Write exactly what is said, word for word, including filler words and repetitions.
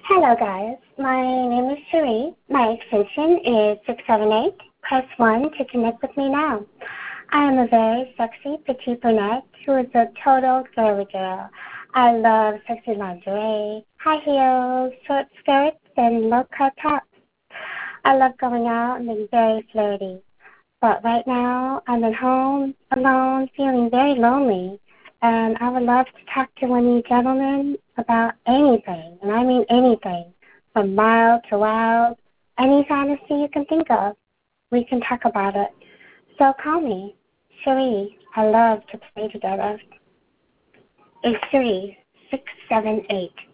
Hello, guys. My name is Cherie. My extension is six seven eight. Press one to connect with me now. I am a very sexy petite brunette who is a total girly girl. I love sexy lingerie, high heels, short skirts, and low-cut tops. I love going out and being very flirty. But right now, I'm at home, alone, feeling very lonely. And I would love to talk to one of you gentlemen about anything, and I mean anything, from mild to wild, any fantasy you can think of. We can talk about it. So call me, Cherie. I love to play together. It's three six seven eight.